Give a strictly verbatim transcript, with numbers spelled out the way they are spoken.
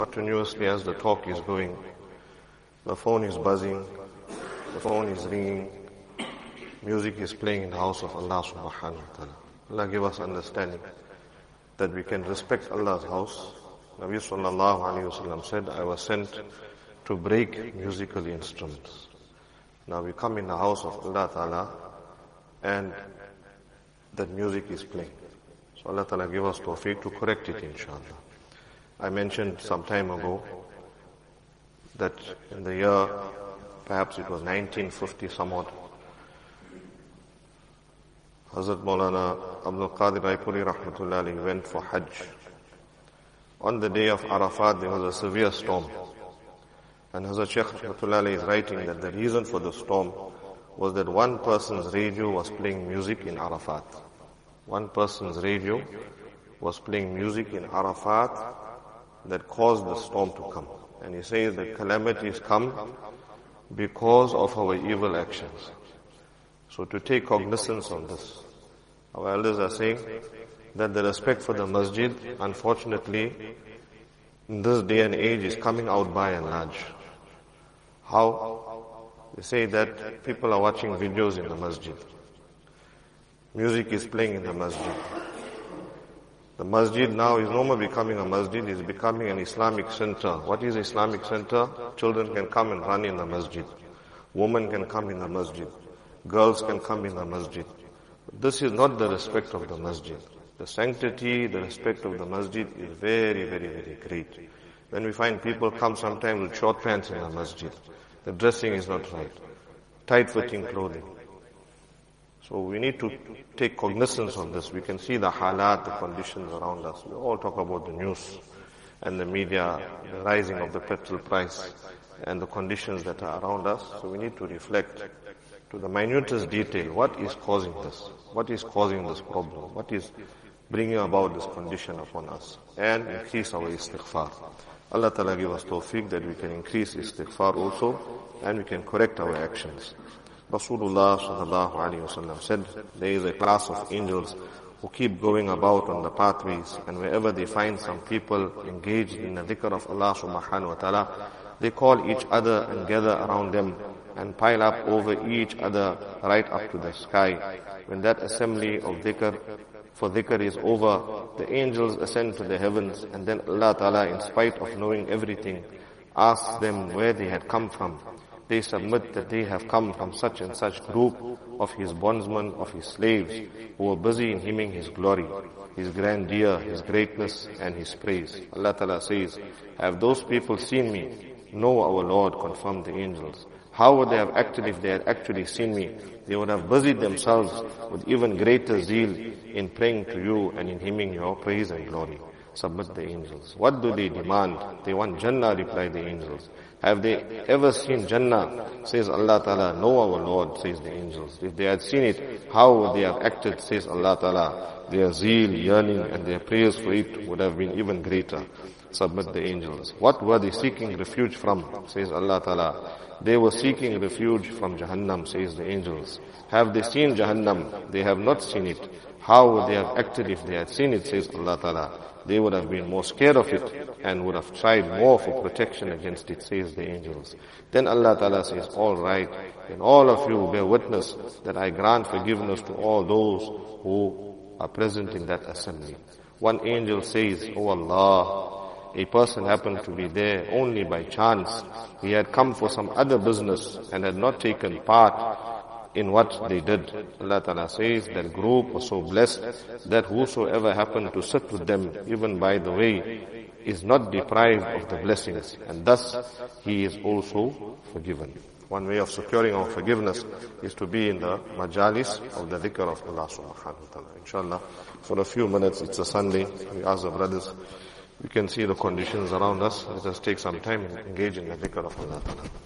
Continuously as the talk is going, the phone is buzzing, the phone is ringing, music is playing in the house of Allah subhanahu wa ta'ala. Allah give us understanding that we can respect Allah's house. Nabi sallallahu alayhi wa sallam said, I was sent to break musical instruments. Now we come in the house of Allah ta'ala and that music is playing. So Allah ta'ala give us tawfiq to correct it, inshallah. I mentioned some time ago that in the year, perhaps it was nineteen fifty somewhat, Hazrat Maulana Abdul Qadir Raipuri rahmatullahi went for Hajj. On the day of Arafat, there was a severe storm. And Hazrat Shaykh rahmatullahi is writing that the reason for the storm was that one person's radio was playing music in Arafat. One person's radio was playing music in Arafat that caused the storm to come. And he says that calamities come because of our evil actions. So to take cognizance of this, our elders are saying that the respect for the masjid, unfortunately, in this day and age is coming out by and large. How? They say that people are watching videos in the masjid. Music is playing in the masjid. The masjid now is no more becoming a masjid, it is becoming an Islamic center. What is Islamic center? Children can come and run in the masjid. Women can come in the masjid. Girls can come in the masjid. This is not the respect of the masjid. The sanctity, the respect of the masjid is very, very, very great. When we find people come sometimes with short pants in the masjid, the dressing is not right. Tight-fitting clothing. So we need to take cognizance of this. We can see the halat, the conditions around us. We all talk about the news and the media, the rising of the petrol price and the conditions that are around us. So we need to reflect to the minutest detail what is causing this, what is causing this problem, what is bringing about this condition upon us, and increase our istighfar. Allah Ta'ala give us tawfiq that we can increase istighfar also and we can correct our actions. Rasulullah sallallahu alayhi wa sallam said, there is a class of angels who keep going about on the pathways, and wherever they find some people engaged in the dhikr of Allah subhanahu wa ta'ala, they call each other and gather around them and pile up over each other right up to the sky. When that assembly of dhikr for dhikr is over, the angels ascend to the heavens, and then Allah ta'ala, in spite of knowing everything, asks them where they had come from. They submit that they have come from such and such group of His bondsmen, of His slaves, who were busy in hymning His glory, His grandeur, His greatness, and His praise. Allah Ta'ala says, have those people seen me? No, our Lord, confirmed the angels. How would they have acted if they had actually seen me? They would have busied themselves with even greater zeal in praying to you and in hymning your praise and glory. Submit the angels. What do they demand? They want Jannah, reply the angels. Have they ever seen Jannah? Says Allah Ta'ala, no, our Lord, says the angels. If they had seen it, how would they have acted? Says Allah Ta'ala. Their zeal, yearning, and their prayers for it would have been even greater. Submit the angels. What were they seeking refuge from? Says Allah Ta'ala. They were seeking refuge from Jahannam, says the angels. Have they seen Jahannam? They have not seen it. How would they have acted if they had seen it, says Allah Ta'ala. They would have been more scared of it and would have tried more for protection against it, says the angels. Then Allah Ta'ala says, all right, and all of you bear witness that I grant forgiveness to all those who are present in that assembly. One angel says, oh Allah, a person happened to be there only by chance. He had come for some other business and had not taken part in what they did. Allah Ta'ala says that group was so blessed that whosoever happened to sit with them, even by the way, is not deprived of the blessings, and thus he is also forgiven. One way of securing our forgiveness is to be in the majalis of the dhikr of Allah subhanahu wa ta'ala. Inshallah, for a few minutes, it's a Sunday, we ask the brothers, we can see the conditions around us, let us take some time and engage in the dhikr of Allah ta'ala.